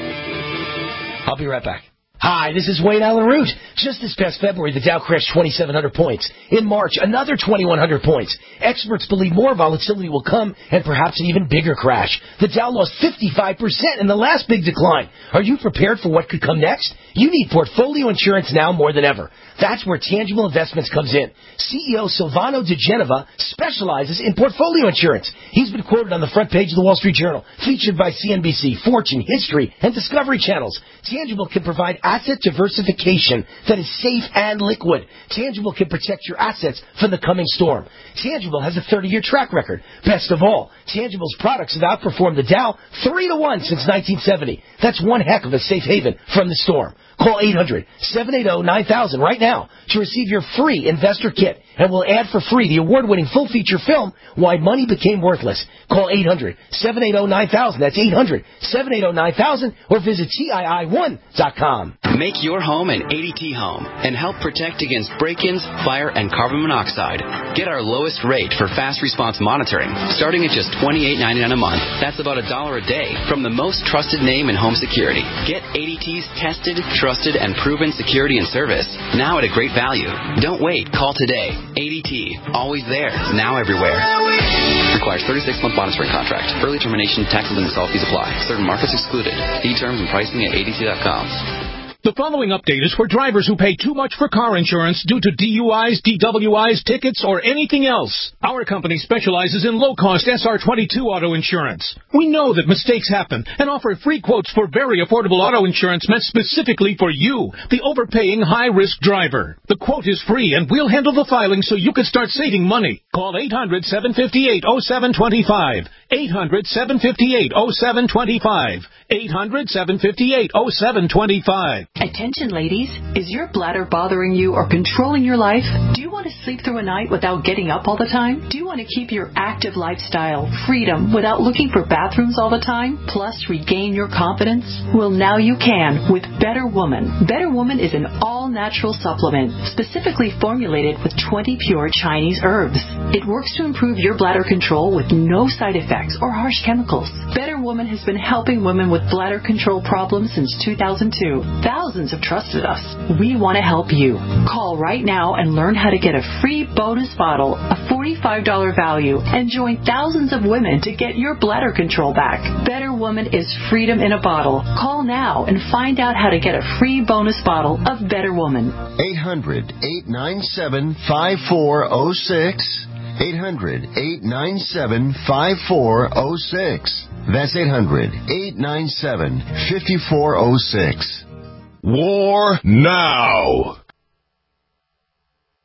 I'll be right back. Hi, this is Wayne Allen Root. Just this past February, the Dow crashed twenty-seven hundred points. In March, another twenty-one hundred points. Experts believe more volatility will come and perhaps an even bigger crash. The Dow lost fifty-five percent in the last big decline. Are you prepared for what could come next? You need portfolio insurance now more than ever. That's where Tangible Investments comes in. C E O Silvano De Genova specializes in portfolio insurance. He's been quoted on the front page of the Wall Street Journal, featured by C N B C, Fortune, History, and Discovery Channels. Tangible can provide asset diversification that is safe and liquid. Tangible can protect your assets from the coming storm. Tangible has a thirty-year track record. Best of all, Tangible's products have outperformed the Dow three to one since nineteen seventy. That's one heck of a safe haven from the storm. Call eight hundred, seven eight zero, nine thousand right now to receive your free investor kit, and we'll add for free the award-winning full-feature film, Why Money Became Worthless. Call eight hundred, seven eight zero, nine thousand. That's eight hundred, seven eight zero, nine thousand, or visit T I I one dot com. Make your home an A D T home and help protect against break-ins, fire, and carbon monoxide. Get our lowest rate for fast response monitoring, starting at just twenty-eight ninety-nine a month. That's about a dollar a day from the most trusted name in home security. Get A D T's tested, trusted, and proven security and service now at a great value. Don't wait. Call today. A D T. Always there. Now everywhere. Requires thirty-six month monitoring contract. Early termination, taxes and install fees apply. Certain markets excluded. See terms and pricing at A D T dot com. The following update is for drivers who pay too much for car insurance due to D U Is, D W Is, tickets, or anything else. Our company specializes in low-cost S R twenty-two auto insurance. We know that mistakes happen and offer free quotes for very affordable auto insurance meant specifically for you, the overpaying high-risk driver. The quote is free, and we'll handle the filing so you can start saving money. Call eight hundred, seven five eight, oh seven two five. eight hundred, seven five eight, oh seven two five. eight hundred, seven five eight, oh seven two five. Attention, ladies. Is your bladder bothering you or controlling your life? Do you want to sleep through a night without getting up all the time? Do you want to keep your active lifestyle, freedom, without looking for bathrooms all the time, plus regain your confidence? Well, now you can with Better Woman. Better Woman is an all-natural supplement specifically formulated with twenty pure Chinese herbs. It works to improve your bladder control with no side effects or harsh chemicals. Better Woman has been helping women with bladder control problems since two thousand two. Thousands have trusted us. We want to help you. Call right now and learn how to get a free bonus bottle, a forty-five dollars value, and join thousands of women to get your bladder control back. Better Woman is freedom in a bottle. Call now and find out how to get a free bonus bottle of Better Woman. eight hundred, eight nine seven, five four zero six. eight hundred, eight nine seven, five four zero six. That's eight hundred, eight nine seven, five four zero six. War now.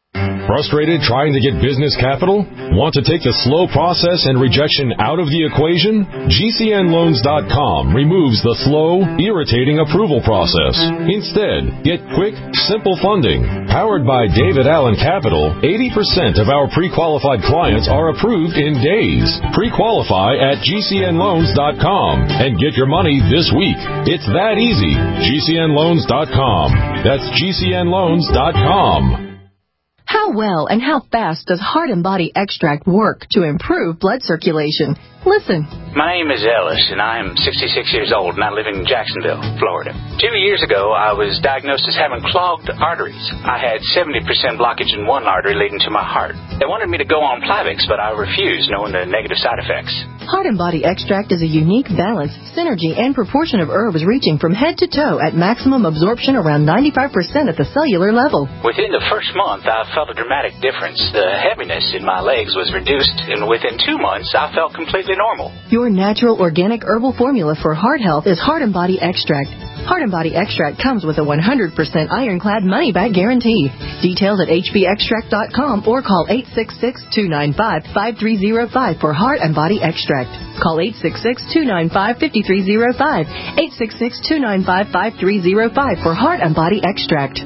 Frustrated trying to get business capital? Want to take the slow process and rejection out of the equation? G C N loans dot com removes the slow, irritating approval process. Instead, get quick, simple funding. Powered by David Allen Capital, eighty percent of our pre-qualified clients are approved in days. Pre-qualify at G C N loans dot com and get your money this week. It's that easy. G C N loans dot com. That's G C N loans dot com. How well and how fast does Heart and Body Extract work to improve blood circulation? Listen. My name is Ellis, and I am sixty-six years old, and I live in Jacksonville, Florida. Two years ago, I was diagnosed as having clogged arteries. I had seventy percent blockage in one artery leading to my heart. They wanted me to go on Plavix, but I refused, knowing the negative side effects. Heart and Body Extract is a unique balance, synergy, and proportion of herbs reaching from head to toe at maximum absorption around ninety-five percent at the cellular level. Within the first month, I felt a dramatic difference. The heaviness in my legs was reduced, and within two months, I felt completely normal. Your natural organic herbal formula for heart health is Heart and Body Extract. Heart and Body Extract comes with a one hundred percent ironclad money-back guarantee. Details at H B extract dot com or call eight six six, two nine five, five three zero five for Heart and Body Extract. Call eight six six, two nine five, five three zero five, eight six six, two nine five, five three zero five for Heart and Body Extract.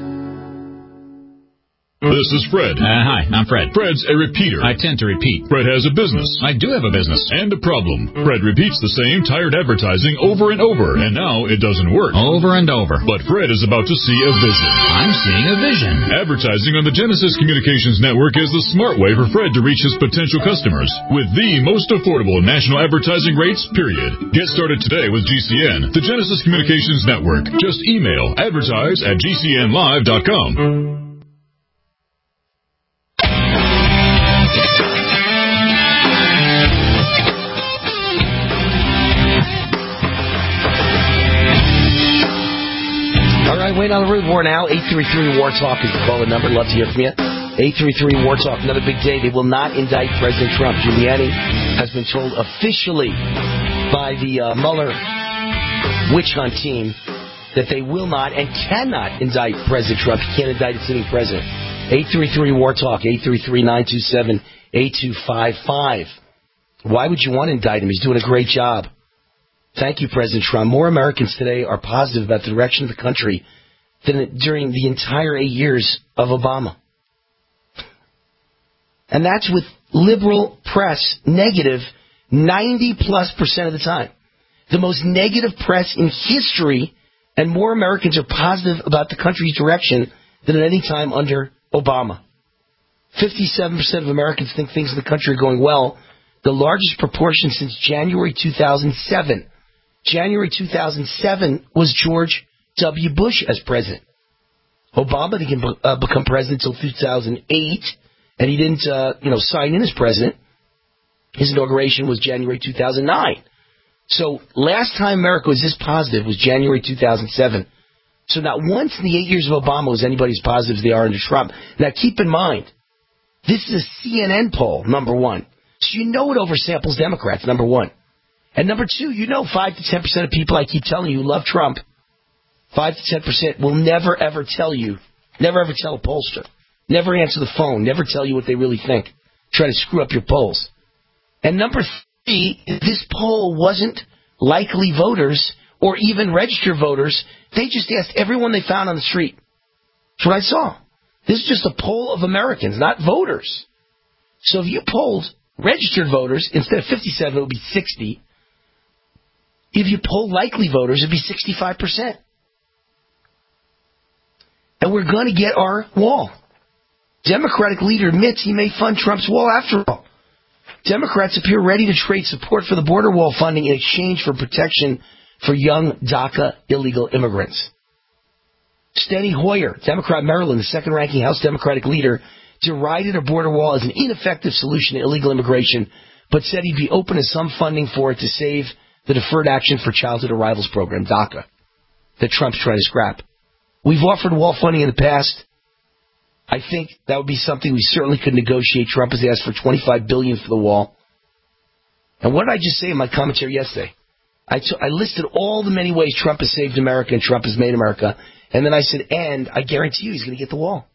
This is Fred. Uh, hi, I'm Fred. Fred's a repeater. I tend to repeat. Fred has a business. I do have a business. And a problem. Fred repeats the same tired advertising over and over, and now it doesn't work. Over and over. But Fred is about to see a vision. I'm seeing a vision. Advertising on the Genesis Communications Network is the smart way for Fred to reach his potential customers with the most affordable national advertising rates, period. Get started today with G C N, the Genesis Communications Network. Just email advertise at G C N live dot com. All right, Wayne on the Root War now. eight three three War Talk is the call-in number. Love to hear from you. eight three three War Talk. Another big day. They will not indict President Trump. Giuliani has been told officially by the uh, Mueller witch hunt team that they will not and cannot indict President Trump. He can't indict a sitting president. eight three three War Talk. eight three three, nine two seven, eight two five five. Why would you want to indict him? He's doing a great job. Thank you, President Trump. More Americans today are positive about the direction of the country than during the entire eight years of Obama. And that's with liberal press negative ninety plus percent of the time. The most negative press in history, and more Americans are positive about the country's direction than at any time under Obama. fifty-seven percent of Americans think things in the country are going well, the largest proportion since January two thousand seven. January two thousand seven was George W. Bush as president. Obama didn't uh, become president until two thousand eight, and he didn't, uh, you know, sign in as president. His inauguration was January two thousand nine. So last time America was this positive was January two thousand seven. So not once in the eight years of Obama was anybody as positive as they are under Trump. Now keep in mind, this is a C N N poll, number one. So you know it oversamples Democrats, number one. And number two, you know five to ten percent of people I keep telling you who love Trump, five to ten percent will never ever tell you, never ever tell a pollster, never answer the phone, never tell you what they really think, try to screw up your polls. And number three, this poll wasn't likely voters or even registered voters. They just asked everyone they found on the street. That's what I saw. This is just a poll of Americans, not voters. So if you polled registered voters, instead of fifty-seven, it would be sixty. If you poll likely voters, it'd be sixty-five percent. And we're going to get our wall. Democratic leader admits he may fund Trump's wall after all. Democrats appear ready to trade support for the border wall funding in exchange for protection for young DACA illegal immigrants. Steny Hoyer, Democrat Maryland, the second-ranking House Democratic leader, derided a border wall as an ineffective solution to illegal immigration, but said he'd be open to some funding for it to save the Deferred Action for Childhood Arrivals program, DACA, that Trump's trying to scrap. We've offered wall funding in the past. I think that would be something we certainly could negotiate. Trump has asked for twenty-five billion dollars for the wall. And what did I just say in my commentary yesterday? I, t- I listed all the many ways Trump has saved America and Trump has made America. And then I said, and I guarantee you he's going to get the wall.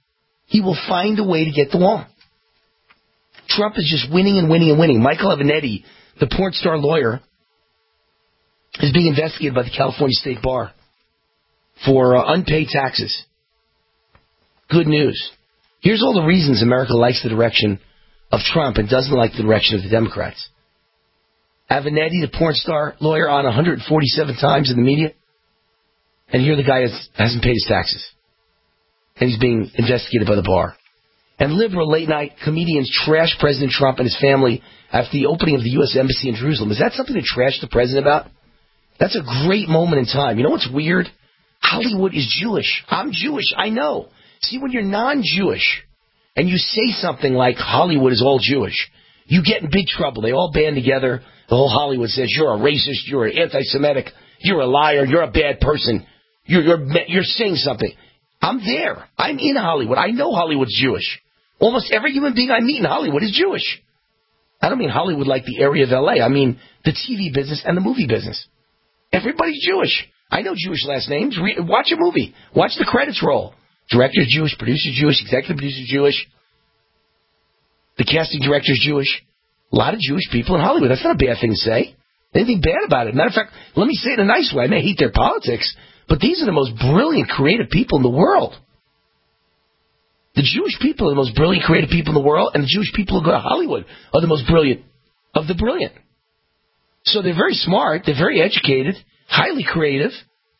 he will find a way to get the wall. Trump is just winning and winning and winning. Michael Avenatti, the porn star lawyer, is being investigated by the California State Bar for uh, unpaid taxes. Good news. Here's all the reasons America likes the direction of Trump and doesn't like the direction of the Democrats. Avenatti, the porn star lawyer, on one hundred forty-seven times in the media. And here the guy has, hasn't paid his taxes. And he's being investigated by the bar. And liberal late-night comedians trash President Trump and his family after the opening of the U S Embassy in Jerusalem. Is that something to trash the president about? That's a great moment in time. You know what's weird? Hollywood is Jewish. I'm Jewish. I know. See, when you're non-Jewish and you say something like Hollywood is all Jewish, you get in big trouble. They all band together. The whole Hollywood says you're a racist, you're an anti-Semitic, you're a liar, you're a bad person. You're, you're, you're saying something. I'm there. I'm in Hollywood. I know Hollywood's Jewish. Almost every human being I meet in Hollywood is Jewish. I don't mean Hollywood like the area of L A. I mean the T V business and the movie business. Everybody's Jewish. I know Jewish last names. Re- watch a movie. Watch the credits roll. Director's Jewish, producer's Jewish, executive producer's Jewish. The casting director's Jewish. A lot of Jewish people in Hollywood. That's not a bad thing to say. Anything bad about it. Matter of fact, let me say it in a nice way. I may hate their politics, but these are the most brilliant, creative people in the world. The Jewish people are the most brilliant, creative people in the world, and the Jewish people who go to Hollywood are the most brilliant of the brilliant. So they're very smart, they're very educated, highly creative,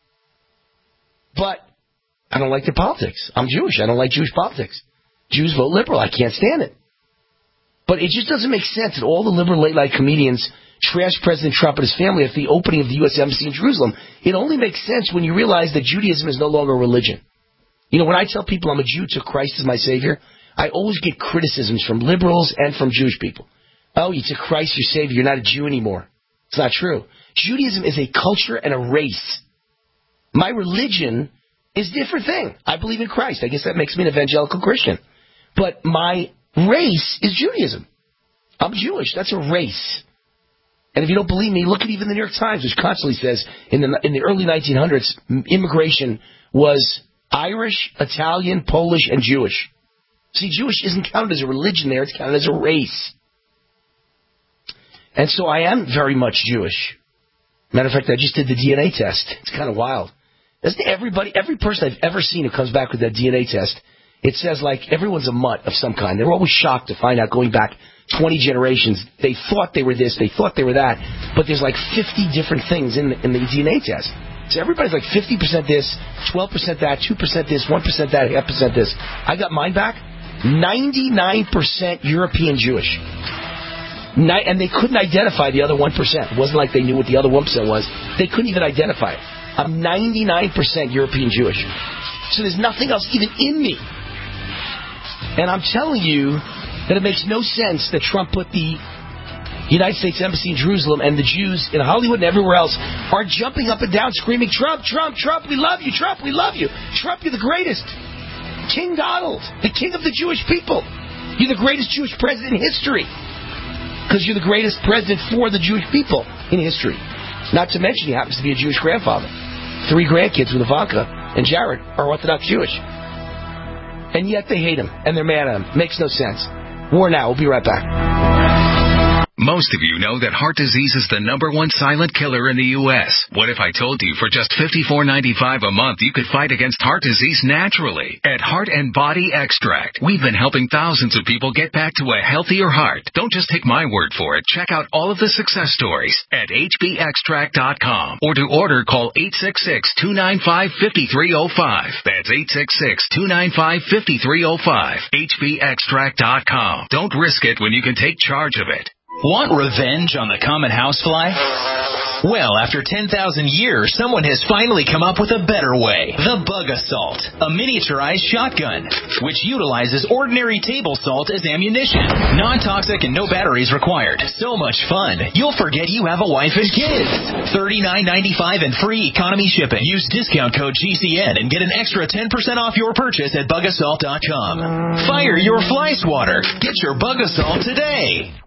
but I don't like their politics. I'm Jewish. I don't like Jewish politics. Jews vote liberal. I can't stand it. But it just doesn't make sense that all the liberal late-night comedians trash President Trump and his family at the opening of the U S Embassy in Jerusalem. It only makes sense when you realize that Judaism is no longer a religion. You know, when I tell people I'm a Jew to Christ as my Savior, I always get criticisms from liberals and from Jewish people. Oh, you took Christ your Savior, you're not a Jew anymore. It's not true. Judaism is a culture and a race. My religion is a different thing. I believe in Christ. I guess that makes me an evangelical Christian. But my race is Judaism. I'm Jewish. That's a race. And if you don't believe me, look at even the New York Times, which constantly says in the in the early nineteen hundreds, immigration was Irish, Italian, Polish, and Jewish. See, Jewish isn't counted as a religion there. It's counted as a race. And so I am very much Jewish. Matter of fact, I just did the D N A test. It's kind of wild. Doesn't everybody, every person I've ever seen who comes back with that D N A test, it says like everyone's a mutt of some kind. They're always shocked to find out going back twenty generations. They thought they were this, they thought they were that, but there's like fifty different things in the, in the D N A test. So everybody's like fifty percent this, twelve percent that, two percent this, one percent that, half percent this. I got mine back, ninety-nine percent European Jewish. Ni- and they couldn't identify the other one percent. It wasn't like they knew what the other one percent was. They couldn't even identify it. I'm ninety-nine percent European Jewish. So there's nothing else even in me. And I'm telling you that it makes no sense that Trump put the United States Embassy in Jerusalem and the Jews in Hollywood and everywhere else are jumping up and down screaming, Trump, Trump, Trump, we love you, Trump, we love you. Trump, you're the greatest. King Donald, the king of the Jewish people. You're the greatest Jewish president in history. Because you're the greatest president for the Jewish people in history. Not to mention he happens to be a Jewish grandfather. Three grandkids with Ivanka and Jared are Orthodox Jewish. And yet they hate him, and they're mad at him. Makes no sense. War now. We'll be right back. Most of you know that heart disease is the number one silent killer in the U S What if I told you for just fifty-four ninety-five a month you could fight against heart disease naturally? At Heart and Body Extract, we've been helping thousands of people get back to a healthier heart. Don't just take my word for it. Check out all of the success stories at H B extract dot com. Or to order, call eight six six, two nine five, five three zero five. That's eight six six, two nine five, five three zero five. H B extract dot com. Don't risk it when you can take charge of it. Want revenge on the common housefly? Well, after ten thousand years, someone has finally come up with a better way. The Bug Assault, a miniaturized shotgun, which utilizes ordinary table salt as ammunition. Non-toxic and no batteries required. So much fun, you'll forget you have a wife and kids. thirty-nine ninety-five and free economy shipping. Use discount code G C N and get an extra ten percent off your purchase at bug assault dot com. Fire your fly swatter. Get your Bug Assault today.